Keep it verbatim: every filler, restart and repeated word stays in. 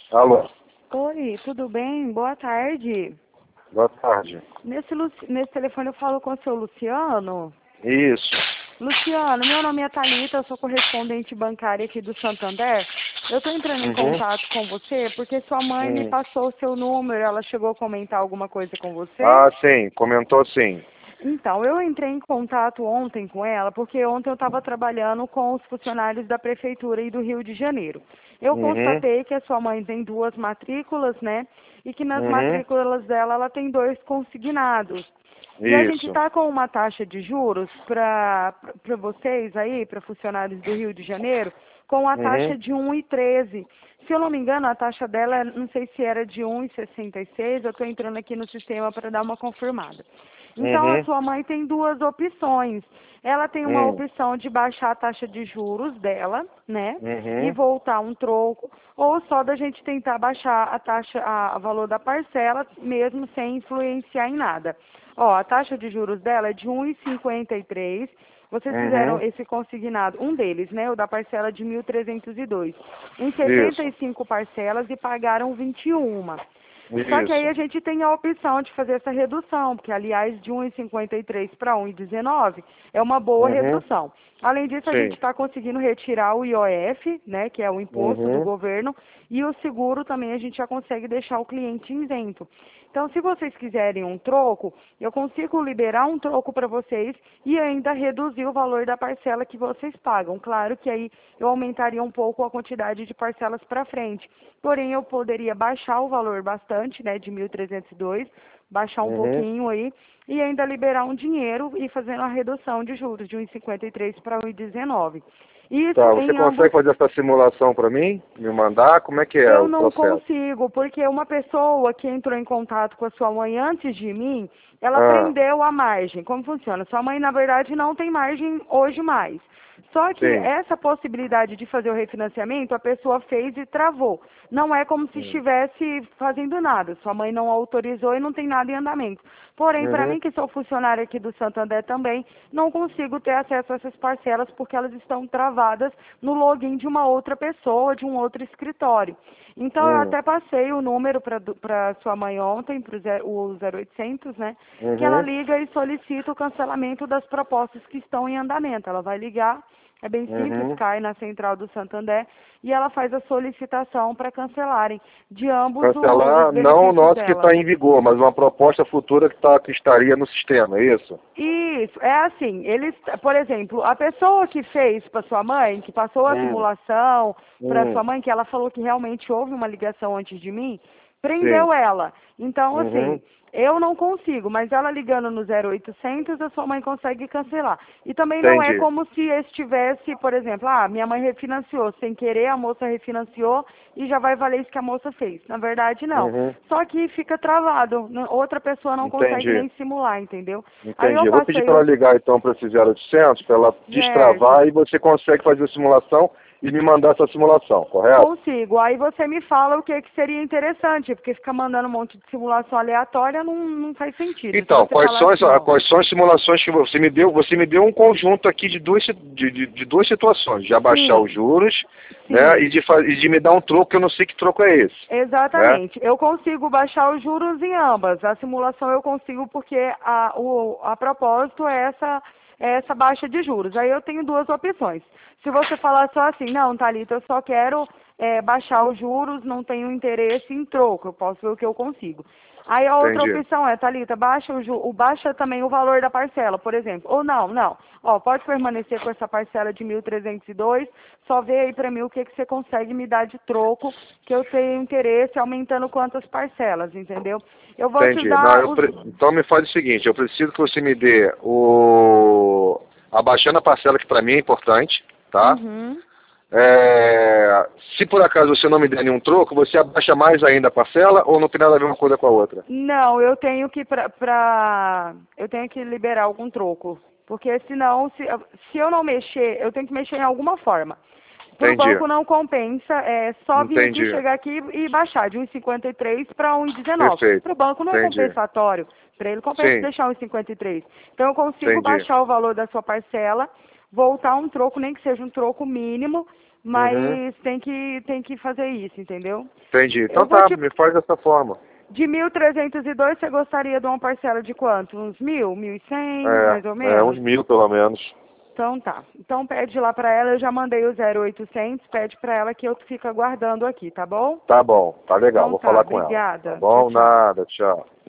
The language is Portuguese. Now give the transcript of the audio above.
Alô, Oi, tudo bem? Boa tarde. boa tarde. Nesse, Lu- nesse telefone eu falo com o seu Luciano. Isso. Luciano, meu nome é Thalita, eu sou correspondente bancária aqui do Santander. Eu estou entrando em Uhum. contato com você porque sua mãe me Hum. passou o seu número, ela chegou a comentar alguma coisa com você? Ah, sim, comentou sim. Então, eu entrei em contato ontem com ela, porque ontem eu estava trabalhando com os funcionários da Prefeitura e do Rio de Janeiro. Eu Uhum. constatei que a sua mãe tem duas matrículas, né? E que nas Uhum. matrículas dela ela tem dois consignados. E a gente Isso. está com uma taxa de juros para vocês aí, para funcionários do Rio de Janeiro, com a taxa Uhum. de um vírgula treze. Se eu não me engano, a taxa dela, é- não sei se era de um vírgula sessenta e seis, eu estou entrando aqui no sistema para dar uma confirmada. Então, a Uhum. sua mãe tem duas opções. Ela tem uma Hum. opção de baixar a taxa de juros dela, né? E Uhum. voltar um troco, ou só da gente tentar baixar a taxa, a, a valor da parcela, mesmo sem influenciar em nada. Ó, a taxa de juros dela é de um vírgula cinquenta e três. Vocês fizeram Uhum. esse consignado, um deles, né? O da parcela de mil trezentos e dois, em setenta e Isso. cinco parcelas e pagaram vinte e um. Só que aí Isso. a gente tem a opção de fazer essa redução, porque aliás de um vírgula cinquenta e três para um vírgula dezenove é uma boa Uhum. redução. Além disso, a gente Sim. está conseguindo retirar o I O F, né, que é o imposto do Uhum. governo, e o seguro também a gente já consegue deixar o cliente isento. Então, se vocês quiserem um troco, eu consigo liberar um troco para vocês e ainda reduzir o valor da parcela que vocês pagam. Claro que aí eu aumentaria um pouco a quantidade de parcelas para frente. Porém, eu poderia baixar o valor bastante, né, de mil trezentos e dois, baixar um Uhum. pouquinho aí e ainda liberar um dinheiro e fazer uma redução de juros de um vírgula cinquenta e três para um vírgula dezenove. Tá, Isso você em ambos. consegue fazer essa simulação para mim? Me mandar? Como é que é Eu o não processo? consigo, porque uma pessoa que entrou em contato com a sua mãe antes de mim, ela Ah, prendeu a margem. Como funciona? Sua mãe, na verdade, não tem margem hoje mais. Só que sim. essa possibilidade de fazer o refinanciamento, a pessoa fez e travou. Não é como se Hum. estivesse fazendo nada. Sua mãe não autorizou e não tem nada em andamento. Porém, para Uhum. mim, que sou funcionária aqui do Santander também, não consigo ter acesso a essas parcelas porque elas estão travadas no login de uma outra pessoa, de um outro escritório. Então, eu Hum. até passei o número para sua mãe ontem, para o zero oitocentos, né? Que ela Uhum. liga e solicita o cancelamento das propostas que estão em andamento. Ela vai ligar, é bem simples, Uhum. cai na central do Santander, e ela faz a solicitação para cancelarem de ambos o- os Cancelar não o benefícios nosso que dela. está em vigor, mas uma proposta futura que, tá, que estaria no sistema, é isso? Isso, é assim, eles, por exemplo, a pessoa que fez para sua mãe, que passou a Hum. simulação para Hum. sua mãe, que ela falou que realmente houve uma ligação antes de mim, Sim. prendeu ela. Então, Uhum. assim, eu não consigo, mas ela ligando no zero oitocentos, a sua mãe consegue cancelar. E também não é Entendi. como se estivesse, por exemplo, ah, minha mãe refinanciou, sem querer a moça refinanciou e já vai valer isso que a moça fez. Na verdade, não. Uhum. Só que fica travado, n- outra pessoa não consegue Entendi. nem simular, entendeu? Aí eu Entendi. Eu vou pedir passei para ela o ligar então para esse zero oitocentos, para ela certo. destravar e você consegue fazer a simulação e me mandar essa simulação, correto? Consigo. Aí você me fala o que, que seria interessante, porque ficar mandando um monte de simulação aleatória não, não faz sentido. Se Então, você quais falar são as, assim, ah, ó, quais são as simulações que você me deu? Você me deu um conjunto aqui de duas, si- de, de, de duas situações, de abaixar os sim, juros, né, sim, e de, fa- e de me dar um troco que eu não sei que troco é esse, né? exatamente. Eu consigo baixar os juros em ambas. A simulação eu consigo porque a, o, a propósito é essa, é essa baixa de juros. Aí eu tenho duas opções. Se você falar só assim, não, Thalita, eu só quero é, baixar os juros, não tenho interesse em troco, eu posso ver o que eu consigo. Aí a outra Entendi. opção é, Thalita, baixa, o, ju- o- baixa também o valor da parcela, por exemplo. Ou não, não. Ó, pode permanecer com essa parcela de mil trezentos e dois, só vê aí pra mim o que, que você consegue me dar de troco, que eu tenho interesse aumentando quantas parcelas, entendeu? Eu vou te Entendi. Não, dar eu os... pre- então me faz o seguinte, eu preciso que você me dê o abaixando a parcela que para mim é importante, tá? Uhum. É, se por acaso você não me der nenhum troco, você abaixa mais ainda a parcela ou não tem nada a ver uma coisa com a outra? Não, eu tenho que pra, pra eu tenho que liberar algum troco, porque senão se, se eu não mexer, eu tenho que mexer em alguma forma. Para o Entendi. banco não compensa, é só vir aqui, Entendi. chegar aqui e baixar de um vírgula cinquenta e três para um vírgula dezenove. Perfeito. Para o banco não é Entendi. compensatório, para ele compensa Sim, deixar um vírgula cinquenta e três. Então eu consigo entendi. baixar o valor da sua parcela, voltar um troco, nem que seja um troco mínimo, mas Uhum. tem que tem que fazer isso, entendeu? Entendi. Então Eu vou tá, te... me faz dessa forma. De mil trezentos e dois, você gostaria de uma parcela de quanto? Uns mil? Mil e cem, mais ou É, é uns menos? mil pelo menos. Então tá. Então pede lá pra ela, eu já mandei o zero oitocentos, pede pra ela que eu fico aguardando aqui, tá bom? Tá bom, tá legal, Então vou tá, falar com ela. Tá obrigada. Tchau, bom? tchau. Nada, tchau.